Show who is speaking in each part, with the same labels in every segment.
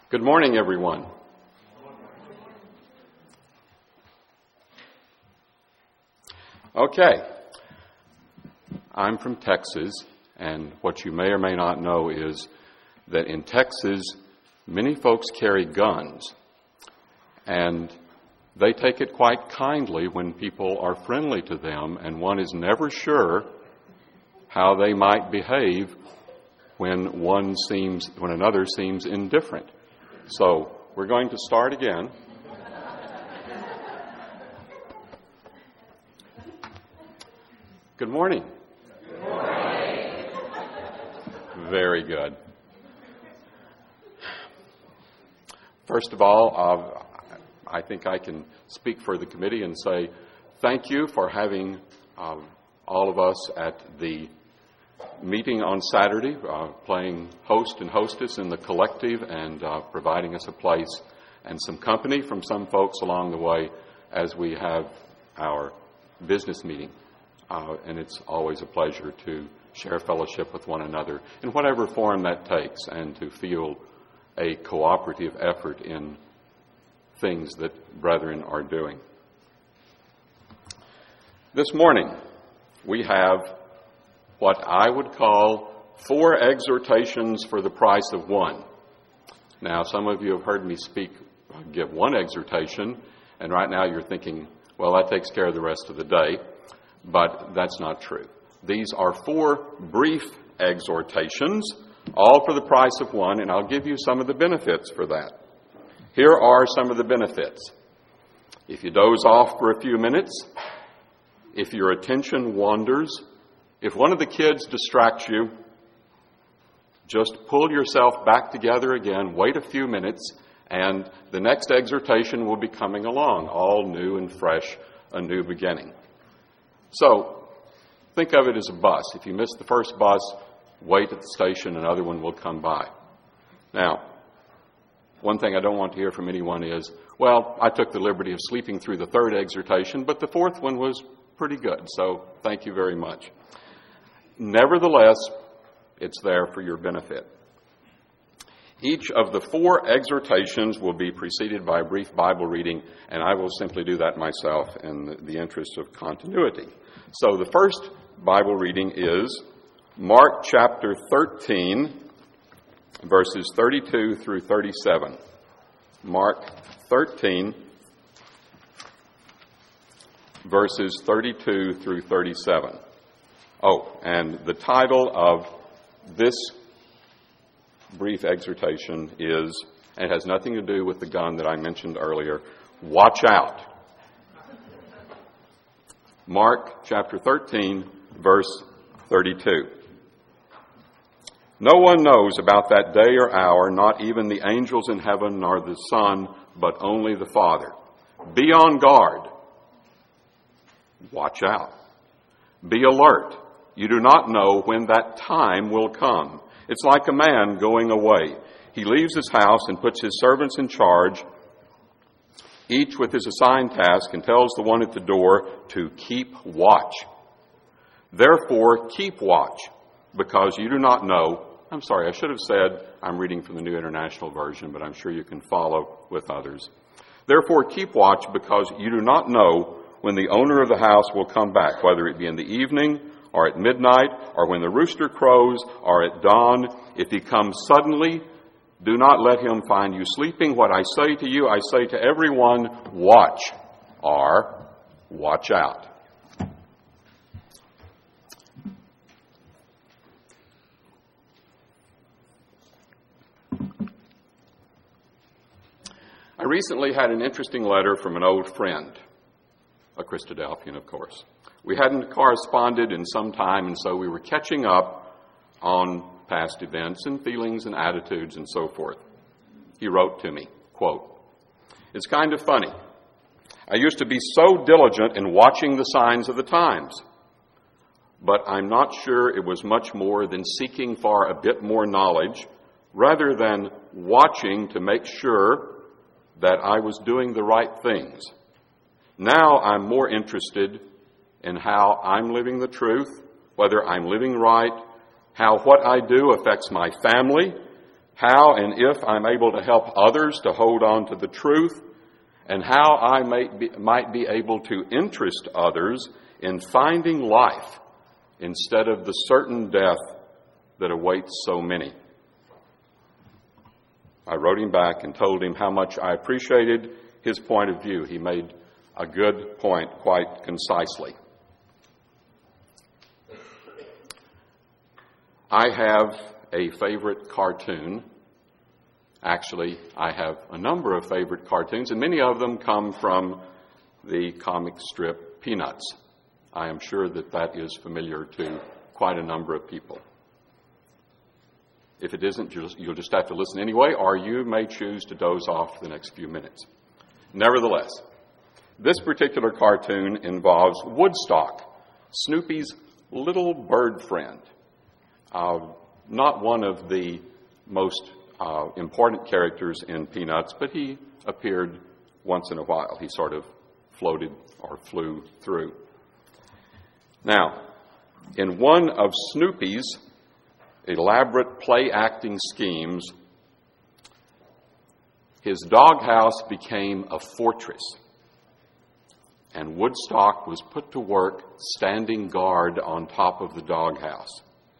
Speaker 1: Good morning, everyone. Okay, I'm from Texas, and what you may or may not know is that in Texas, many folks carry guns, and they take it quite kindly when people are friendly to them, and one is never sure how they might behave when another seems indifferent. So we're going to start again. Good morning.
Speaker 2: Good morning.
Speaker 1: Very good. First of all, I think I can speak for the committee and say thank you for having all of us at the meeting on Saturday, playing host and hostess in the collective and providing us a place and some company from some folks along the way as we have our business meeting. And it's always a pleasure to share fellowship with one another in whatever form that takes and to feel a cooperative effort in things that brethren are doing. This morning, we have what I would call 4 exhortations for the price of 1. Now, some of you have heard me give one exhortation, and right now you're thinking, well, that takes care of the rest of the day, but that's not true. These are 4 brief exhortations, all for the price of 1, and I'll give you some of the benefits for that. Here are some of the benefits. If you doze off for a few minutes, if your attention wanders, if one of the kids distracts you, just pull yourself back together again, wait a few minutes, and the next exhortation will be coming along, all new and fresh, a new beginning. So, think of it as a bus. If you miss the first bus, wait at the station, another one will come by. Now, one thing I don't want to hear from anyone is, well, I took the liberty of sleeping through the 3rd exhortation, but the 4th one was pretty good, so thank you very much. Nevertheless, it's there for your benefit. Each of the 4 exhortations will be preceded by a brief Bible reading, and I will simply do that myself in the interest of continuity. So the first Bible reading is Mark chapter 13, verses 32 through 37. Mark 13, verses 32 through 37. Oh, and the title of this brief exhortation is, and it has nothing to do with the gun that I mentioned earlier, Watch Out. Mark chapter 13, verse 32. No one knows about that day or hour, not even the angels in heaven nor the Son, but only the Father. Be on guard. Watch out. Be alert. You do not know when that time will come. It's like a man going away. He leaves his house and puts his servants in charge, each with his assigned task, and tells the one at the door to keep watch. Therefore, keep watch, because you do not know. I'm sorry, I should have said I'm reading from the New International Version, but I'm sure you can follow with others. Therefore, keep watch, because you do not know when the owner of the house will come back, whether it be in the evening, or at midnight, or when the rooster crows, or at dawn. If he comes suddenly, do not let him find you sleeping. What I say to you, I say to everyone, watch, or watch out. I recently had an interesting letter from an old friend, a Christadelphian, of course. We hadn't corresponded in some time, and so we were catching up on past events and feelings and attitudes and so forth. He wrote to me, quote, "It's kind of funny. I used to be so diligent in watching the signs of the times, but I'm not sure it was much more than seeking for a bit more knowledge rather than watching to make sure that I was doing the right things. Now I'm more interested in how I'm living the truth, whether I'm living right, how what I do affects my family, how and if I'm able to help others to hold on to the truth, and how I might be able to interest others in finding life instead of the certain death that awaits so many. I wrote him back and told him how much I appreciated his point of view. He made a good point quite concisely. I have a favorite cartoon. Actually, I have a number of favorite cartoons, and many of them come from the comic strip Peanuts. I am sure that that is familiar to quite a number of people. If it isn't, you'll just have to listen anyway, or you may choose to doze off for the next few minutes. Nevertheless, this particular cartoon involves Woodstock, Snoopy's little bird friend. Not one of the most important characters in Peanuts, but he appeared once in a while. He sort of floated or flew through. Now, in one of Snoopy's elaborate play-acting schemes, his doghouse became a fortress, and Woodstock was put to work standing guard on top of the doghouse.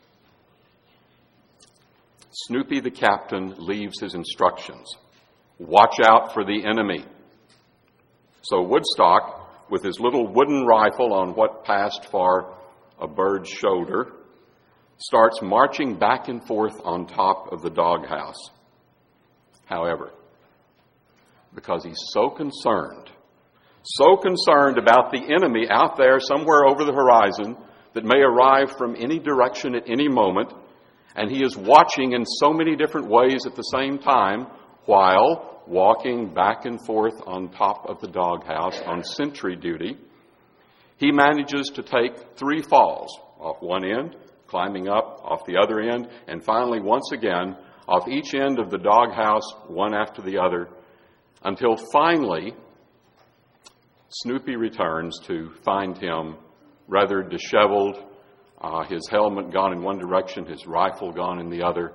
Speaker 1: Snoopy the captain leaves his instructions. Watch out for the enemy. So Woodstock, with his little wooden rifle on what passed for a bird's shoulder, starts marching back and forth on top of the doghouse. However, because he's so concerned about the enemy out there somewhere over the horizon that may arrive from any direction at any moment, and he is watching in so many different ways at the same time while walking back and forth on top of the doghouse on sentry duty, he manages to take 3 falls off one end, climbing up off the other end, and finally, once again, off each end of the doghouse, one after the other, until finally Snoopy returns to find him rather disheveled, his helmet gone in one direction, his rifle gone in the other.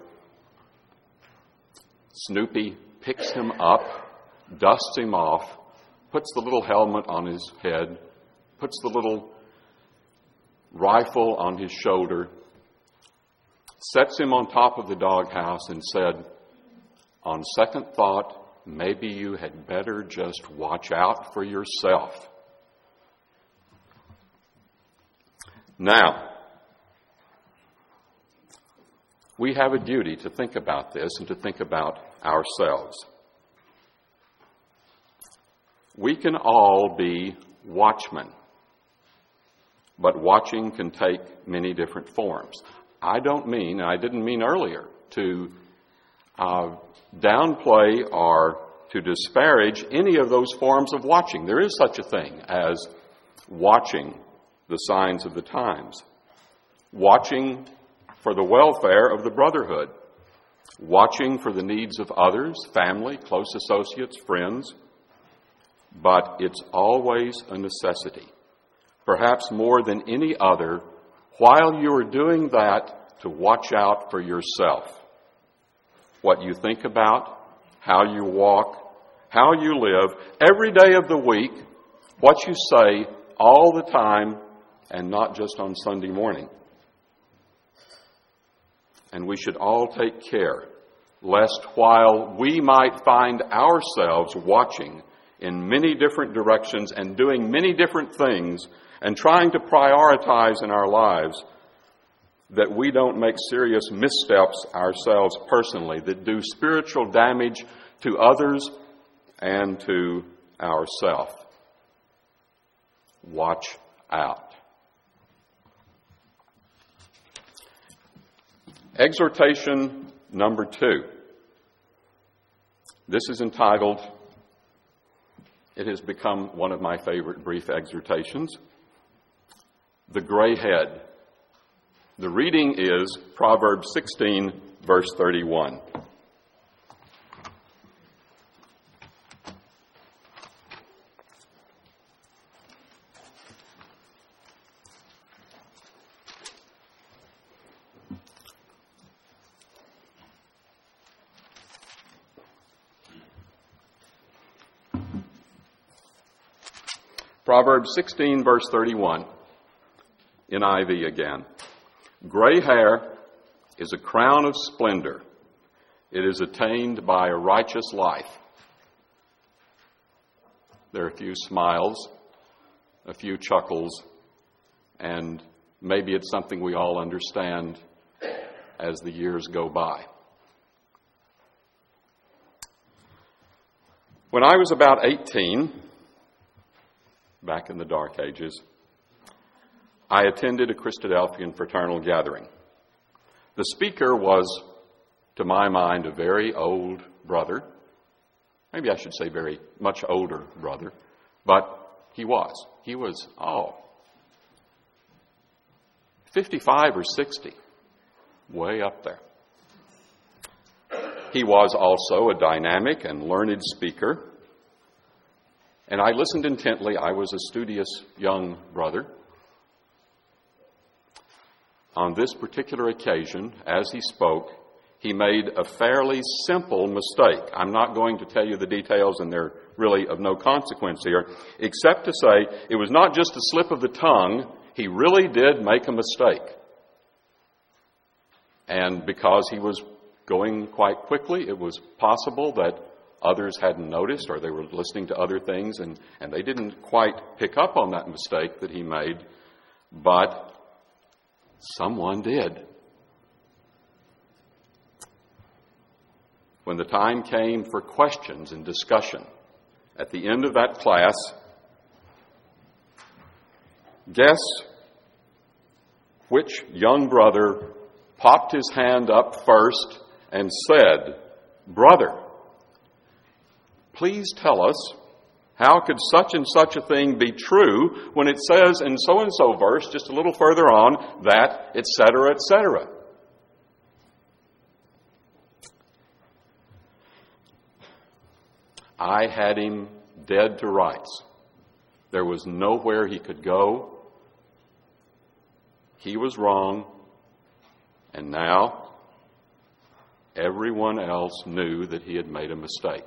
Speaker 1: Snoopy picks him up, dusts him off, puts the little helmet on his head, puts the little rifle on his shoulder, sets him on top of the doghouse and said, "On second thought, maybe you had better just watch out for yourself." Now, we have a duty to think about this and to think about ourselves. We can all be watchmen, but watching can take many different forms. I didn't mean earlier to downplay or to disparage any of those forms of watching. There is such a thing as watching the signs of the times, watching for the welfare of the brotherhood, watching for the needs of others, family, close associates, friends. But it's always a necessity, perhaps more than any other, while you are doing that, to watch out for yourself. What you think about, how you walk, how you live, every day of the week, what you say all the time, and not just on Sunday morning. And we should all take care, lest while we might find ourselves watching in many different directions and doing many different things and trying to prioritize in our lives, that we don't make serious missteps ourselves personally that do spiritual damage to others and to ourselves. Watch out. Exhortation number 2. This is entitled, it has become one of my favorite brief exhortations, The Gray Head. The reading is Proverbs 16, verse 31. Proverbs 16, verse 31, NIV again. Gray hair is a crown of splendor. It is attained by a righteous life. There are a few smiles, a few chuckles, and maybe it's something we all understand as the years go by. When I was about 18, back in the dark ages, I attended a Christadelphian fraternal gathering. The speaker was, to my mind, a very old brother. Maybe I should say very much older brother, but he was. He was, 55 or 60, way up there. He was also a dynamic and learned speaker, and I listened intently. I was a studious young brother. On this particular occasion, as he spoke, he made a fairly simple mistake. I'm not going to tell you the details, and they're really of no consequence here, except to say it was not just a slip of the tongue. He really did make a mistake. And because he was going quite quickly, it was possible that others hadn't noticed, or they were listening to other things, and they didn't quite pick up on that mistake that he made, but someone did. When the time came for questions and discussion at the end of that class, guess which young brother popped his hand up first and said, "Brother, please tell us, how could such and such a thing be true when it says in so-and-so verse, just a little further on, that, etc., etc.?" I had him dead to rights. There was nowhere he could go. He was wrong. And now everyone else knew that he had made a mistake.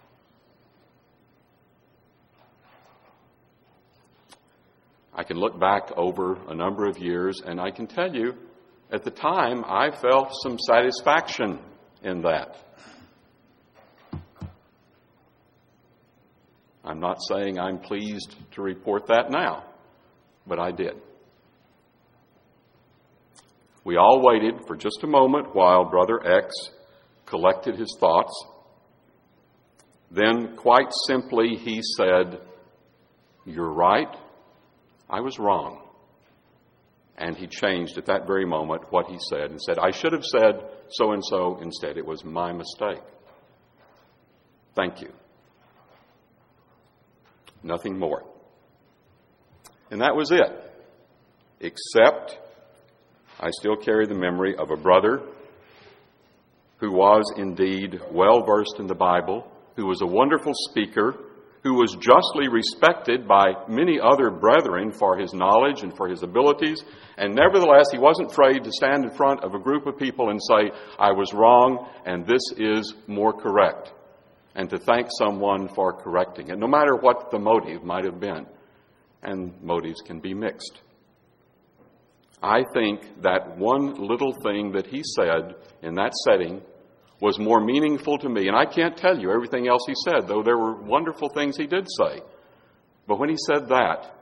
Speaker 1: I can look back over a number of years, and I can tell you, at the time, I felt some satisfaction in that. I'm not saying I'm pleased to report that now, but I did. We all waited for just a moment while Brother X collected his thoughts. Then, quite simply, he said, "You're right. I was wrong." And he changed at that very moment what he said and said, "I should have said so-and-so instead. It was my mistake. Thank you." Nothing more. And that was it. Except I still carry the memory of a brother who was indeed well versed in the Bible, who was a wonderful speaker, who was justly respected by many other brethren for his knowledge and for his abilities, and nevertheless he wasn't afraid to stand in front of a group of people and say, "I was wrong and this is more correct," and to thank someone for correcting it, no matter what the motive might have been. And motives can be mixed. I think that one little thing that he said in that setting was more meaningful to me. And I can't tell you everything else he said, though there were wonderful things he did say. But when he said that,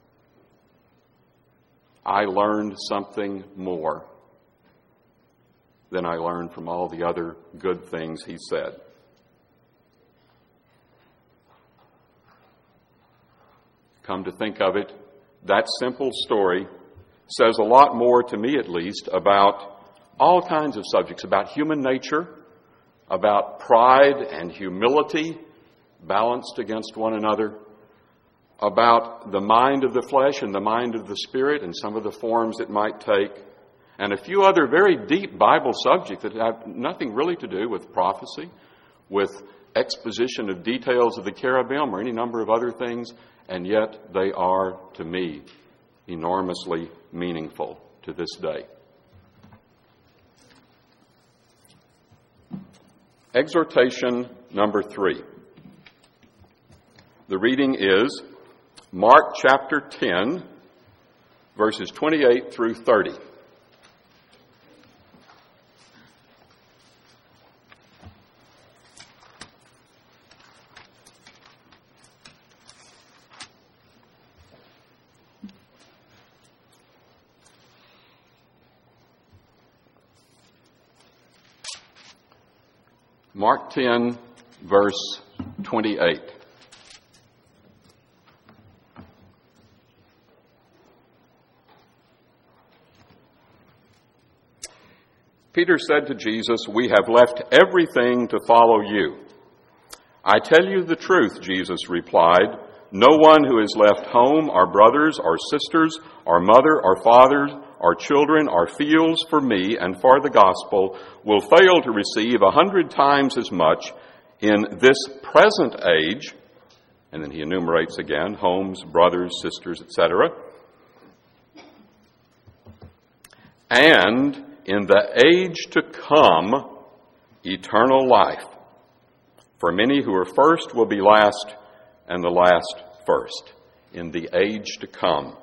Speaker 1: I learned something more than I learned from all the other good things he said. Come to think of it, that simple story says a lot more, to me at least, about all kinds of subjects, about human nature, about pride and humility balanced against one another, about the mind of the flesh and the mind of the spirit and some of the forms it might take, and a few other very deep Bible subjects that have nothing really to do with prophecy, with exposition of details of the cherubim or any number of other things, and yet they are, to me, enormously meaningful to this day. Exhortation number 3. The reading is Mark chapter 10, verses 28 through 30. Mark 10, verse 28. Peter said to Jesus, "We have left everything to follow you." "I tell you the truth," Jesus replied. "No one who has left home, or brothers, or sisters, or mother, or fathers, or children, or fields for me and for the gospel will fail to receive 100 times as much in this present age," and then he enumerates again, homes, brothers, sisters, etc., "and in the age to come, eternal life. For many who are first will be last, and the last first." In the age to come.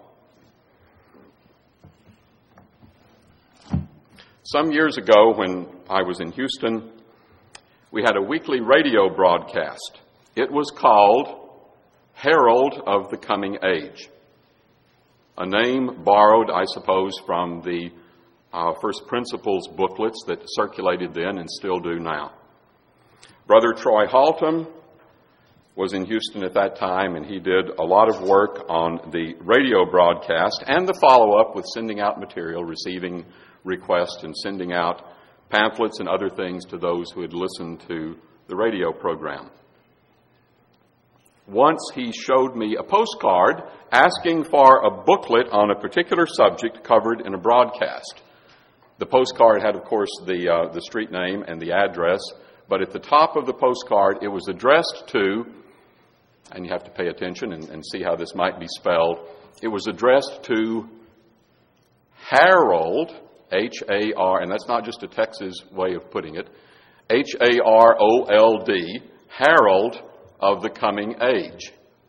Speaker 1: Some years ago, when I was in Houston, we had a weekly radio broadcast. It was called Herald of the Coming Age, a name borrowed, I suppose, from the First Principles booklets that circulated then and still do now. Brother Troy Haltom was in Houston at that time, and he did a lot of work on the radio broadcast and the follow-up with sending out material, receiving requests, and sending out pamphlets and other things to those who had listened to the radio program. Once he showed me a postcard asking for a booklet on a particular subject covered in a broadcast. The postcard had, of course, the street name and the address, but at the top of the postcard it was addressed to, and you have to pay attention and see how this might be spelled, it was addressed to Harold, H-A-R, and that's not just a Texas way of putting it, H-A-R-O-L-D, Herald of the Coming Age.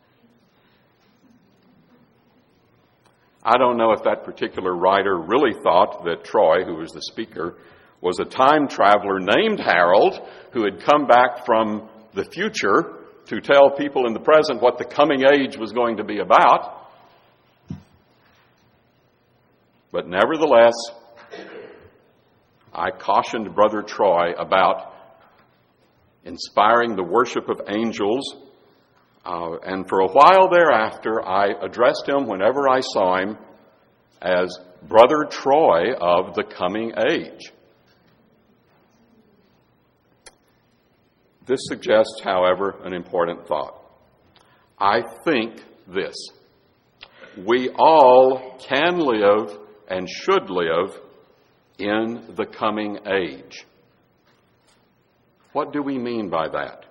Speaker 1: I don't know if that particular writer really thought that Troy, who was the speaker, was a time traveler named Harold who had come back from the future to tell people in the present what the coming age was going to be about. But nevertheless, I cautioned Brother Troy about inspiring the worship of angels, and for a while thereafter, I addressed him whenever I saw him as Brother Troy of the Coming Age. This suggests, however, an important thought. I think this: we all can live and should live in the coming age. What do we mean by that?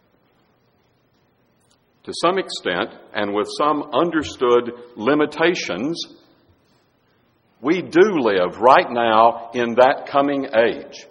Speaker 1: To some extent, and with some understood limitations, we do live right now in that coming age.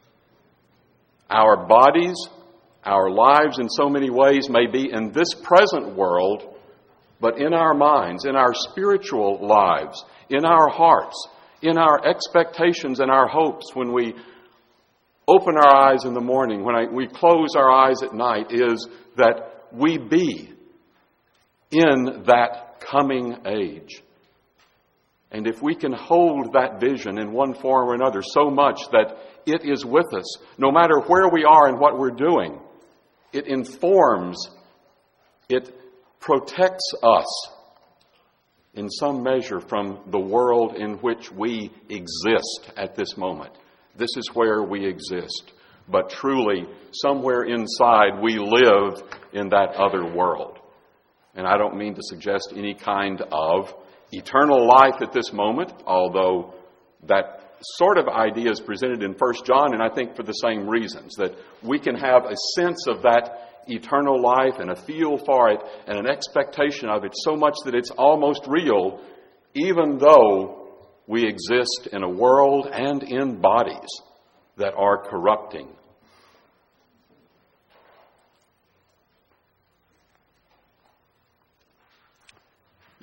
Speaker 1: Our bodies, our lives in so many ways may be in this present world, but in our minds, in our spiritual lives, in our hearts, in our expectations and our hopes when we open our eyes in the morning, when we close our eyes at night, is that we be in that coming age. And if we can hold that vision in one form or another so much that it is with us, no matter where we are and what we're doing, it informs, it protects us in some measure from the world in which we exist at this moment. This is where we exist. But truly, somewhere inside, we live in that other world. And I don't mean to suggest any kind of eternal life at this moment, although that sort of idea is presented in 1 John, and I think for the same reasons, that we can have a sense of that eternal life and a feel for it and an expectation of it so much that it's almost real, even though we exist in a world and in bodies that are corrupting.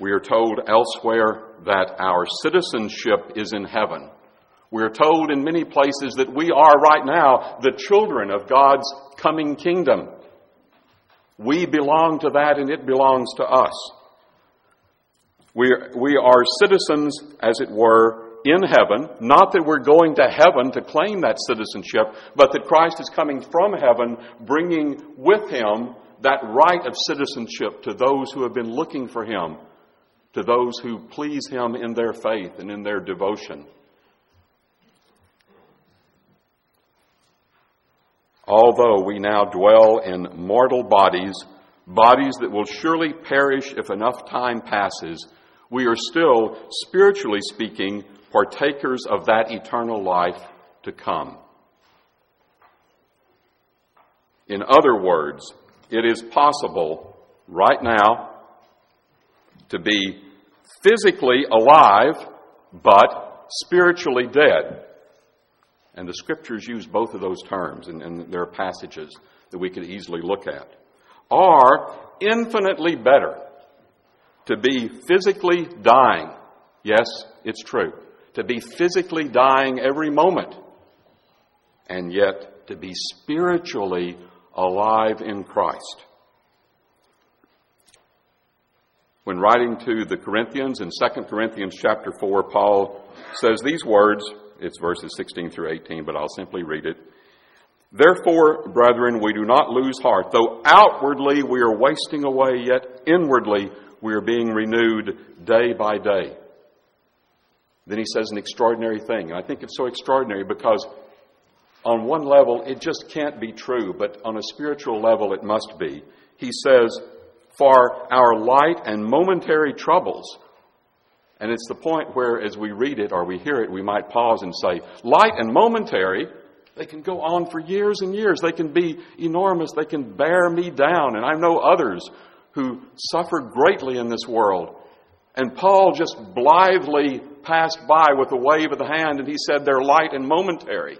Speaker 1: We are told elsewhere that our citizenship is in heaven. We are told in many places that we are right now the children of God's coming kingdom. We belong to that, and it belongs to us. We are citizens, as it were, in heaven. Not that we're going to heaven to claim that citizenship, but that Christ is coming from heaven, bringing with him that right of citizenship to those who have been looking for him, to those who please him in their faith and in their devotion. Although we now dwell in mortal bodies, bodies that will surely perish if enough time passes, we are still, spiritually speaking, partakers of that eternal life to come. In other words, it is possible right now to be physically alive but spiritually dead. And the Scriptures use both of those terms, and there are passages that we could easily look at. Or, infinitely better, to be physically dying. Yes, it's true. To be physically dying every moment, and yet to be spiritually alive in Christ. When writing to the Corinthians in 2 Corinthians chapter 4, Paul says these words. It's verses 16 through 18, but I'll simply read it. Therefore, brethren, we do not lose heart. Though outwardly we are wasting away, yet inwardly we are being renewed day by day. Then he says an extraordinary thing. And I think it's so extraordinary because on one level it just can't be true, but on a spiritual level it must be. He says, for our light and momentary troubles. And it's the point where, as we read it or we hear it, we might pause and say, light and momentary, they can go on for years and years. They can be enormous. They can bear me down. And I know others who suffered greatly in this world. And Paul just blithely passed by with a wave of the hand, and he said they're light and momentary.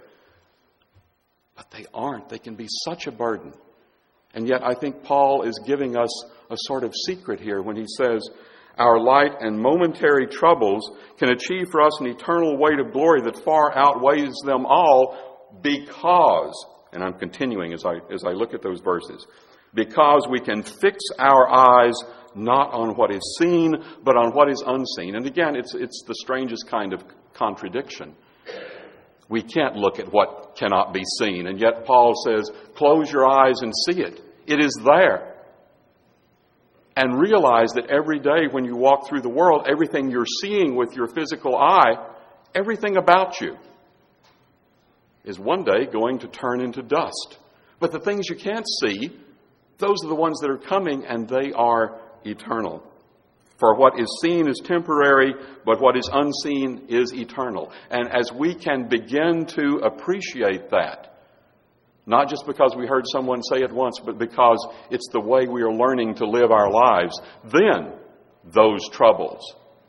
Speaker 1: But they aren't. They can be such a burden. And yet I think Paul is giving us a sort of secret here when he says, our light and momentary troubles can achieve for us an eternal weight of glory that far outweighs them all because, and I'm continuing as I look at those verses, because we can fix our eyes not on what is seen, but on what is unseen. And again, it's the strangest kind of contradiction. We can't look at what cannot be seen, and yet Paul says, close your eyes and see it. It is there. And realize that every day when you walk through the world, everything you're seeing with your physical eye, everything about you, is one day going to turn into dust. But the things you can't see, those are the ones that are coming, and they are eternal. For what is seen is temporary, but what is unseen is eternal. And as we can begin to appreciate that, not just because we heard someone say it once, but because it's the way we are learning to live our lives, then those troubles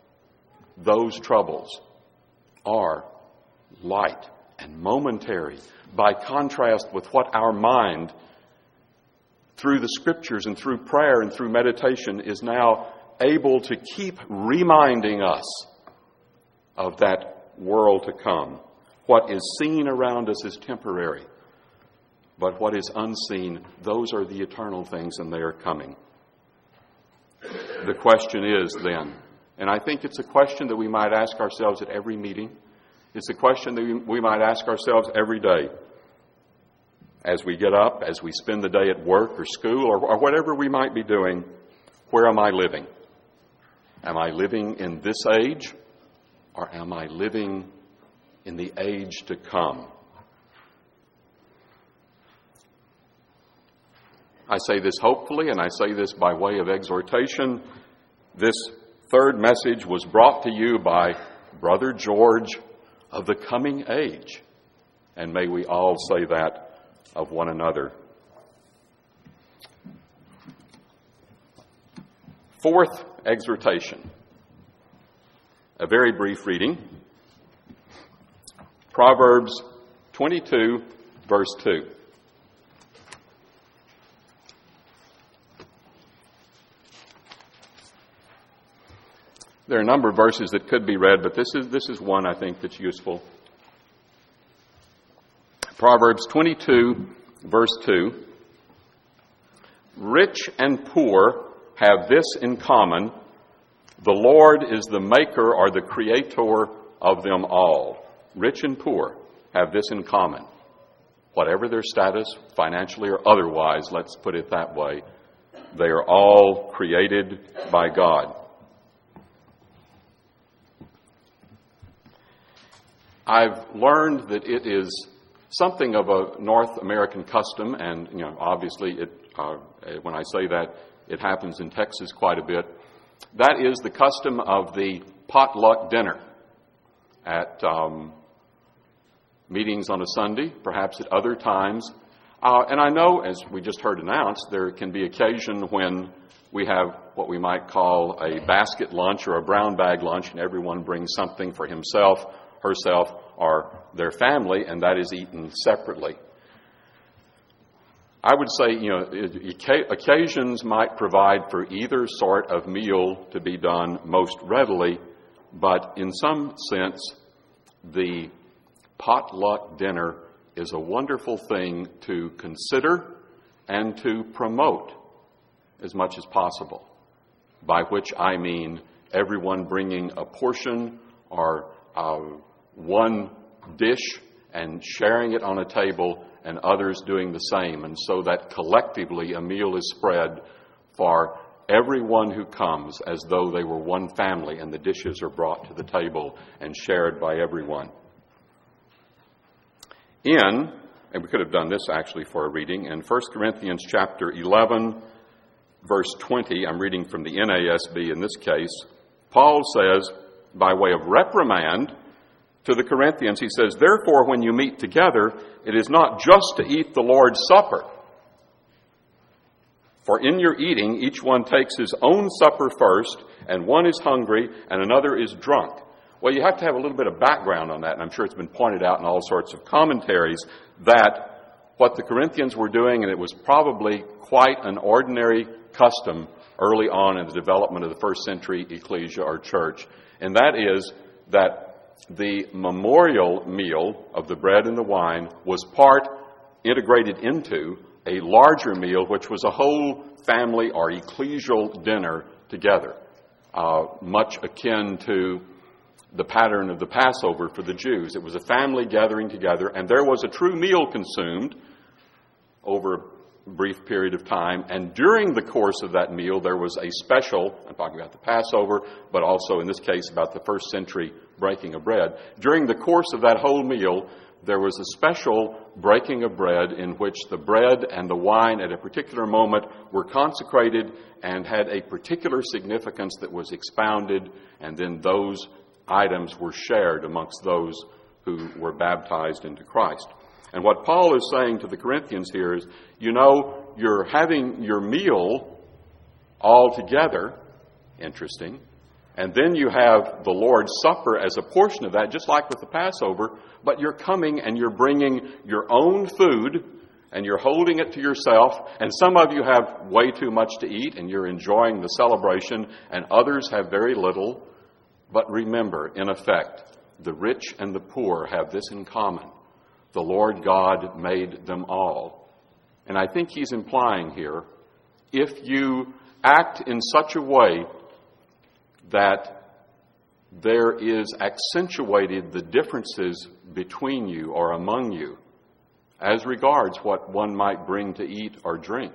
Speaker 1: are light and momentary by contrast with what our mind, through the Scriptures and through prayer and through meditation, is now able to keep reminding us of that world to come. What is seen around us is temporary. But what is unseen, those are the eternal things, and they are coming. The question is then, and I think it's a question that we might ask ourselves at every meeting. It's a question that we might ask ourselves every day. As we get up, as we spend the day at work or school or whatever we might be doing, where am I living? Am I living in this age, or am I living in the age to come? I say this hopefully, and I say this by way of exhortation. This third message was brought to you by Brother George of the coming age. And may we all say that of one another. Fourth exhortation. A very brief reading. Proverbs 22, verse 2. There are a number of verses that could be read, but this is one I think that's useful. Proverbs 22, verse 2. Rich and poor have this in common: the Lord is the maker or the creator of them all. Rich and poor have this in common. Whatever their status, financially or otherwise, let's put it that way, they are all created by God. I've learned that it is something of a North American custom, and obviously, when I say that, it happens in Texas quite a bit. That is the custom of the potluck dinner at meetings on a Sunday, perhaps at other times. And I know, as we just heard announced, there can be occasion when we have what we might call a basket lunch or a brown bag lunch, and everyone brings something for himself, herself, or their family, and that is eaten separately. I would say, occasions might provide for either sort of meal to be done most readily, but in some sense, the potluck dinner is a wonderful thing to consider and to promote as much as possible, by which I mean everyone bringing a portion or one dish and sharing it on a table, and others doing the same, and so that collectively a meal is spread for everyone who comes as though they were one family, and the dishes are brought to the table and shared by everyone. And we could have done this actually for a reading, in 1 Corinthians chapter 11, verse 20, I'm reading from the NASB in this case, Paul says, by way of reprimand to the Corinthians, he says, therefore, when you meet together, it is not just to eat the Lord's Supper. For in your eating, each one takes his own supper first, and one is hungry, and another is drunk. Well, you have to have a little bit of background on that, and I'm sure it's been pointed out in all sorts of commentaries, that what the Corinthians were doing, and it was probably quite an ordinary custom early on in the development of the first century ecclesia or church, and that is that the memorial meal of the bread and the wine was part integrated into a larger meal, which was a whole family or ecclesial dinner together, much akin to the pattern of the Passover for the Jews. It was a family gathering together, and there was a true meal consumed over a brief period of time, and during the course of that meal there was a special, I'm talking about the Passover, but also in this case about the first century breaking of bread. During the course of that whole meal, there was a special breaking of bread in which the bread and the wine at a particular moment were consecrated and had a particular significance that was expounded, and then those items were shared amongst those who were baptized into Christ. And what Paul is saying to the Corinthians here is, you're having your meal all together, interesting, and then you have the Lord's Supper as a portion of that, just like with the Passover, but you're coming and you're bringing your own food and you're holding it to yourself, and some of you have way too much to eat and you're enjoying the celebration, and others have very little. But remember, in effect, the rich and the poor have this in common. The Lord God made them all. And I think he's implying here, if you act in such a way that there is accentuated the differences between you or among you as regards what one might bring to eat or drink,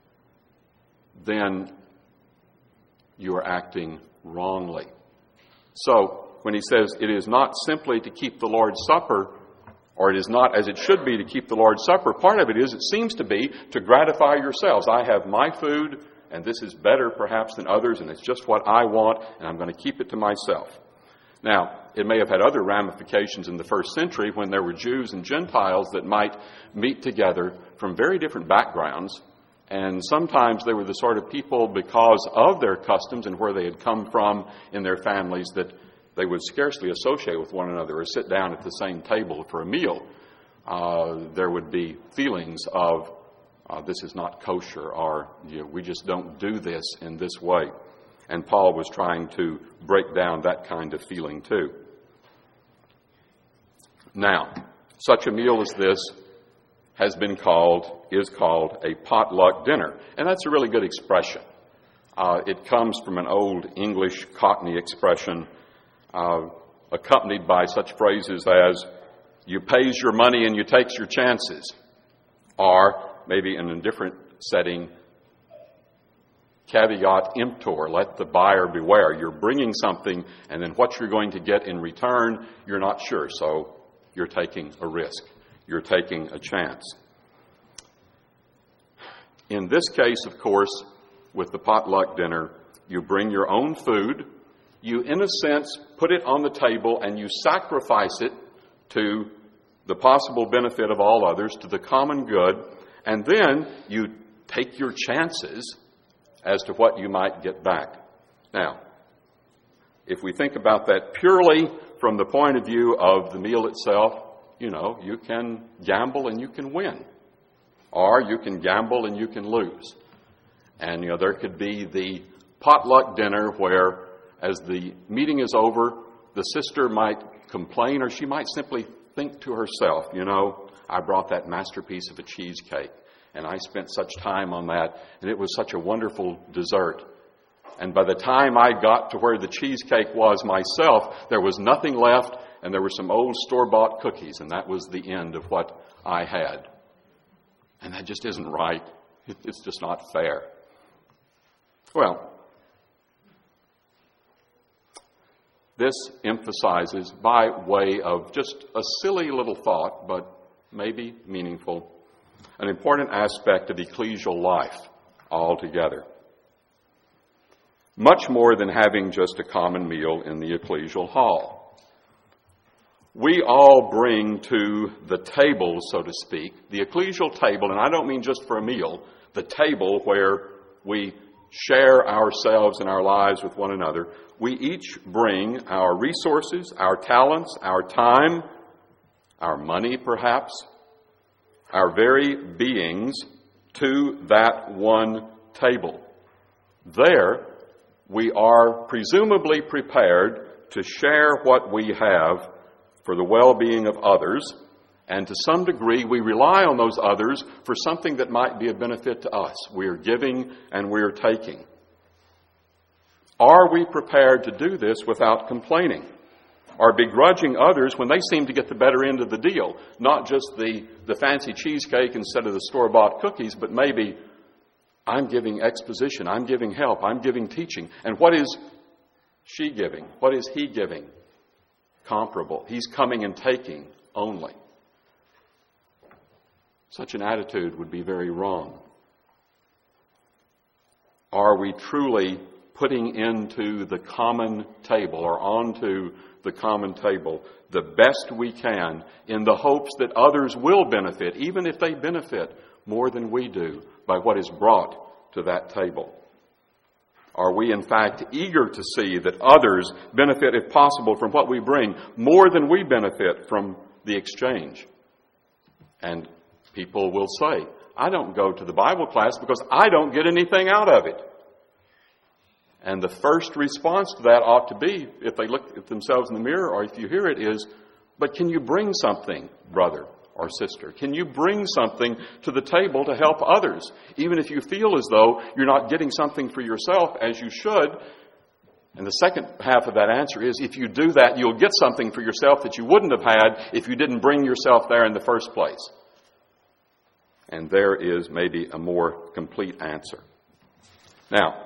Speaker 1: then you are acting wrongly. So when he says it is not simply to keep the Lord's Supper, or it is not as it should be to keep the Lord's Supper, part of it is, it seems to be, to gratify yourselves. I have my food, and this is better perhaps than others, and it's just what I want, and I'm going to keep it to myself. Now, it may have had other ramifications in the first century when there were Jews and Gentiles that might meet together from very different backgrounds, and sometimes they were the sort of people, because of their customs and where they had come from in their families, that they would scarcely associate with one another or sit down at the same table for a meal. There would be feelings of, this is not kosher, or we just don't do this in this way. And Paul was trying to break down that kind of feeling too. Now, such a meal as this is called a potluck dinner. And that's a really good expression. It comes from an old English Cockney expression accompanied by such phrases as, you pays your money and you takes your chances. Or, maybe in a different setting, caveat emptor, let the buyer beware. You're bringing something, and then what you're going to get in return, you're not sure. So you're taking a risk. You're taking a chance. In this case, of course, with the potluck dinner, you bring your own food. You, in a sense, put it on the table and you sacrifice it to the possible benefit of all others, to the common good, and then you take your chances as to what you might get back. Now, if we think about that purely from the point of view of the meal itself, you can gamble and you can win. Or you can gamble and you can lose. And, there could be the potluck dinner where, as the meeting is over, the sister might complain, or she might simply think to herself, I brought that masterpiece of a cheesecake, and I spent such time on that, and it was such a wonderful dessert. And by the time I got to where the cheesecake was myself, there was nothing left, and there were some old store-bought cookies, and that was the end of what I had. And that just isn't right. It's just not fair. Well, this emphasizes, by way of just a silly little thought, but maybe meaningful, an important aspect of ecclesial life altogether. Much more than having just a common meal in the ecclesial hall. We all bring to the table, so to speak, the ecclesial table, and I don't mean just for a meal, the table where we share ourselves and our lives with one another. We each bring our resources, our talents, our time, our money perhaps, our very beings to that one table. There, we are presumably prepared to share what we have for the well-being of others, and to some degree we rely on those others for something that might be a benefit to us. We are giving and we are taking. Are we prepared to do this without complaining or begrudging others when they seem to get the better end of the deal? Not just the fancy cheesecake instead of the store-bought cookies, but maybe I'm giving exposition, I'm giving help, I'm giving teaching. And what is she giving? What is he giving? Comparable. He's coming and taking only. Such an attitude would be very wrong. Are we truly putting into the common table or onto the common table the best we can in the hopes that others will benefit, even if they benefit more than we do by what is brought to that table? Are we, in fact, eager to see that others benefit, if possible, from what we bring more than we benefit from the exchange? And people will say, I don't go to the Bible class because I don't get anything out of it. And the first response to that ought to be, if they look at themselves in the mirror or if you hear it, is, but can you bring something, brother or sister? Can you bring something to the table to help others? Even if you feel as though you're not getting something for yourself as you should. And the second half of that answer is, if you do that, you'll get something for yourself that you wouldn't have had if you didn't bring yourself there in the first place. And there is maybe a more complete answer. Now,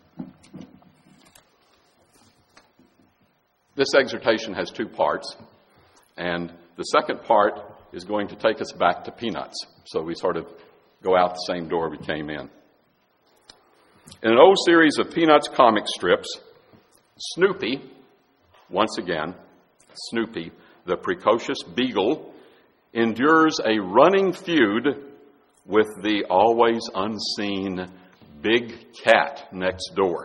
Speaker 1: this exhortation has two parts, and the second part is going to take us back to Peanuts. So we sort of go out the same door we came in. In an old series of Peanuts comic strips, Snoopy, once again, Snoopy, the precocious beagle, endures a running feud with the always unseen big cat next door.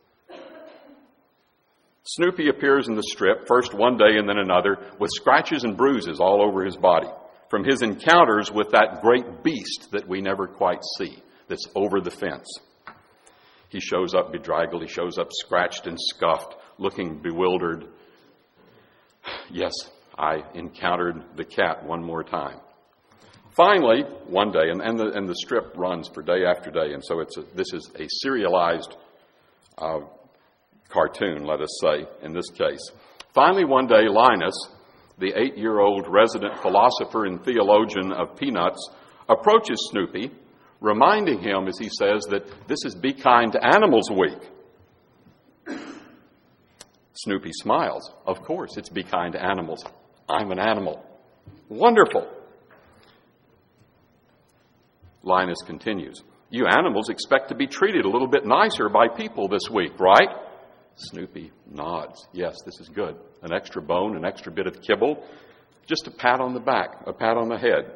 Speaker 1: Snoopy appears in the strip, first one day and then another, with scratches and bruises all over his body from his encounters with that great beast that we never quite see, that's over the fence. He shows up bedraggled. He shows up scratched and scuffed, looking bewildered. Yes, I encountered the cat one more time. Finally, one day, and the strip runs for day after day, and so this is a serialized cartoon, let us say, in this case. Finally, one day, Linus, the 8-year-old resident philosopher and theologian of Peanuts, approaches Snoopy, reminding him, as he says, that this is Be Kind to Animals Week. Snoopy smiles. Of course, it's Be Kind to Animals. I'm an animal. Wonderful. Linus continues. You animals expect to be treated a little bit nicer by people this week, right? Snoopy nods. Yes, this is good. An extra bone, an extra bit of kibble, just a pat on the back, a pat on the head.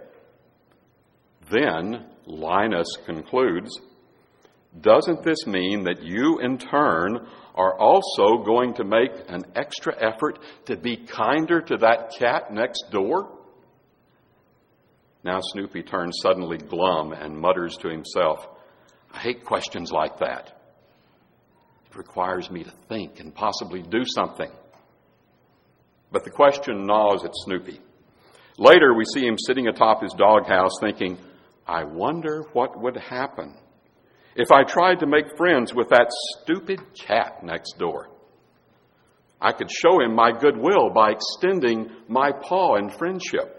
Speaker 1: Then Linus concludes, doesn't this mean that you in turn are also going to make an extra effort to be kinder to that cat next door? Now Snoopy turns suddenly glum and mutters to himself, I hate questions like that. It requires me to think and possibly do something. But the question gnaws at Snoopy. Later we see him sitting atop his doghouse thinking, I wonder what would happen if I tried to make friends with that stupid cat next door. I could show him my goodwill by extending my paw in friendship.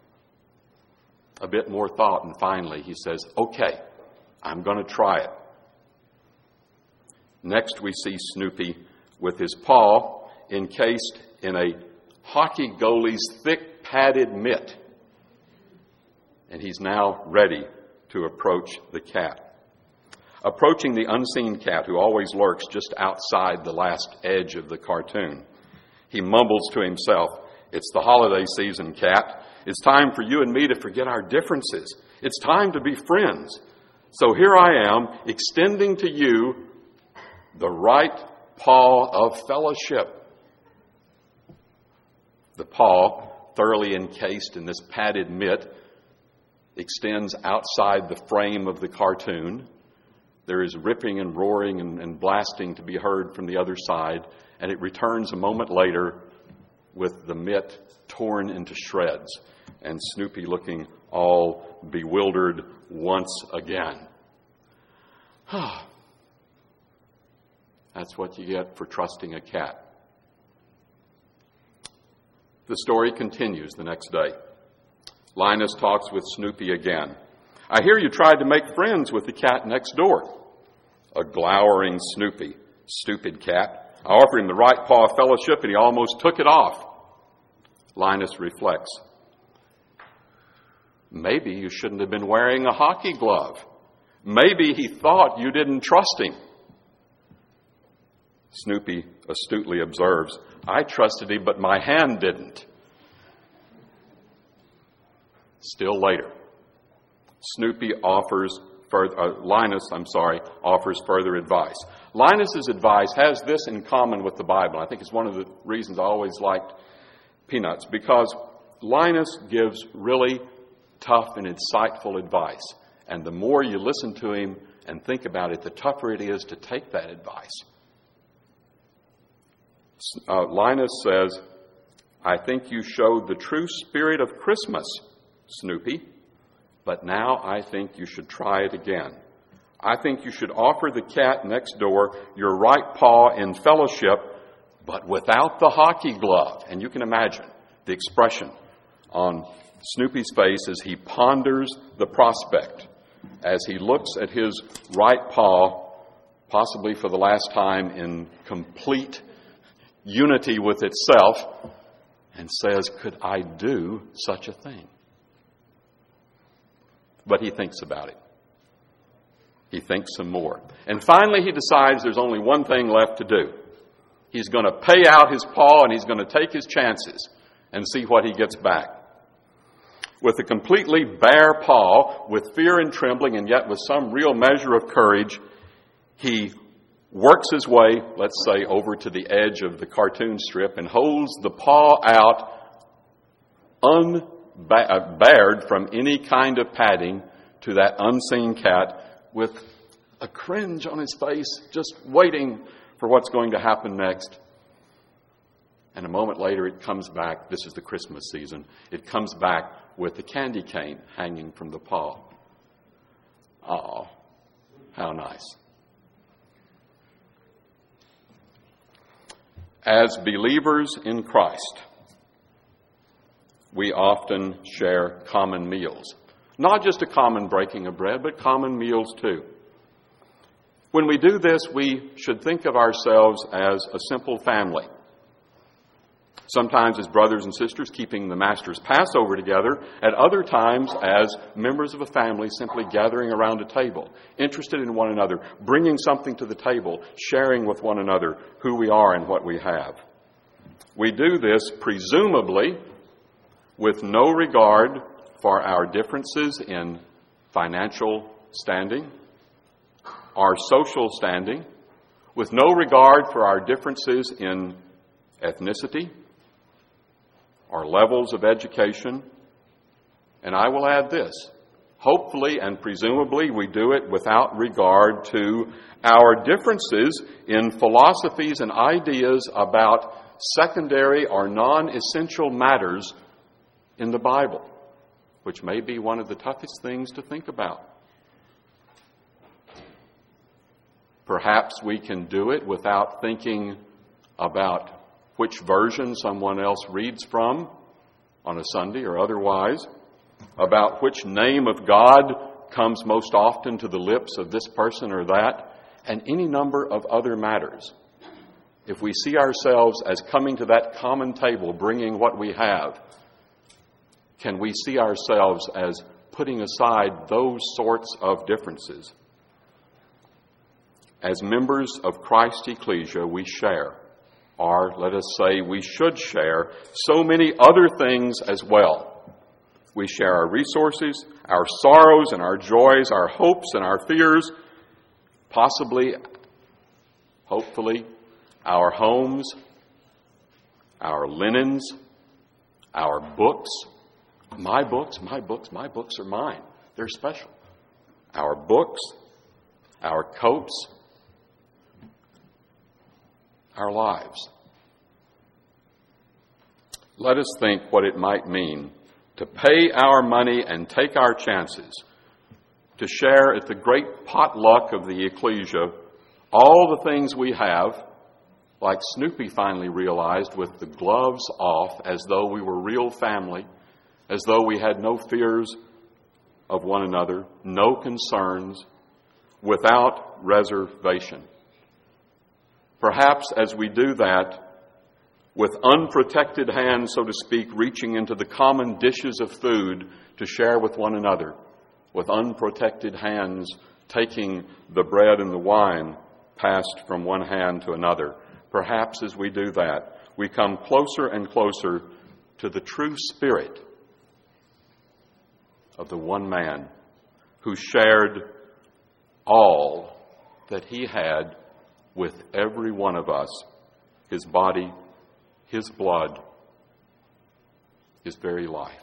Speaker 1: A bit more thought, and finally he says, okay, I'm going to try it. Next we see Snoopy with his paw encased in a hockey goalie's thick padded mitt. And he's now ready to approach the cat. Approaching the unseen cat who always lurks just outside the last edge of the cartoon, he mumbles to himself, it's the holiday season, cat. It's time for you and me to forget our differences. It's time to be friends. So here I am, extending to you the right paw of fellowship. The paw, thoroughly encased in this padded mitt, extends outside the frame of the cartoon. There is ripping and roaring and blasting to be heard from the other side, and it returns a moment later with the mitt torn into shreds and Snoopy looking all bewildered once again. That's what you get for trusting a cat. The story continues the next day. Linus talks with Snoopy again. I hear you tried to make friends with the cat next door. A glowering Snoopy, stupid cat. I offered him the right paw of fellowship and he almost took it off. Linus reflects. Maybe you shouldn't have been wearing a hockey glove. Maybe he thought you didn't trust him. Snoopy astutely observes, I trusted him, but my hand didn't. Still later, Linus offers further advice. Linus's advice has this in common with the Bible. I think it's one of the reasons I always liked Peanuts, because Linus gives really tough and insightful advice. And the more you listen to him and think about it, the tougher it is to take that advice. Linus says, I think you showed the true spirit of Christmas, Snoopy, but now I think you should try it again. I think you should offer the cat next door your right paw in fellowship, but without the hockey glove. And you can imagine the expression on Snoopy's face as he ponders the prospect, as he looks at his right paw, possibly for the last time in complete unity with itself, and says, could I do such a thing? But he thinks about it. He thinks some more. And finally he decides there's only one thing left to do. He's going to pay out his paw and he's going to take his chances and see what he gets back. With a completely bare paw, with fear and trembling, and yet with some real measure of courage, he works his way, let's say, over to the edge of the cartoon strip and holds the paw out unbared from any kind of padding to that unseen cat with a cringe on his face, just waiting for what's going to happen next. And a moment later it comes back. This is the Christmas season. It comes back with the candy cane hanging from the paw. Oh, how nice. As believers in Christ, we often share common meals. Not just a common breaking of bread, but common meals too. When we do this, we should think of ourselves as a simple family. Sometimes as brothers and sisters keeping the Master's Passover together, at other times as members of a family simply gathering around a table, interested in one another, bringing something to the table, sharing with one another who we are and what we have. We do this presumably with no regard for our differences in financial standing, our social standing, with no regard for our differences in ethnicity, our levels of education, and I will add this, hopefully and presumably we do it without regard to our differences in philosophies and ideas about secondary or non-essential matters in the Bible, which may be one of the toughest things to think about. Perhaps we can do it without thinking about which version someone else reads from on a Sunday or otherwise, about which name of God comes most often to the lips of this person or that, and any number of other matters. If we see ourselves as coming to that common table, bringing what we have, can we see ourselves as putting aside those sorts of differences? As members of Christ's ecclesia, we share, or let us say we should share, so many other things as well. We share our resources, our sorrows and our joys, our hopes and our fears, possibly, hopefully, our homes, our linens, our books. My books are mine. They're special. Our books, our coats, our lives. Let us think what it might mean to pay our money and take our chances, to share at the great potluck of the ecclesia all the things we have, like Snoopy finally realized, with the gloves off, as though we were real family, as though we had no fears of one another, no concerns, without reservation. Perhaps as we do that, with unprotected hands, so to speak, reaching into the common dishes of food to share with one another, with unprotected hands taking the bread and the wine passed from one hand to another. Perhaps as we do that, we come closer and closer to the true spirit of the one man who shared all that he had with every one of us, his body, his blood, his very life.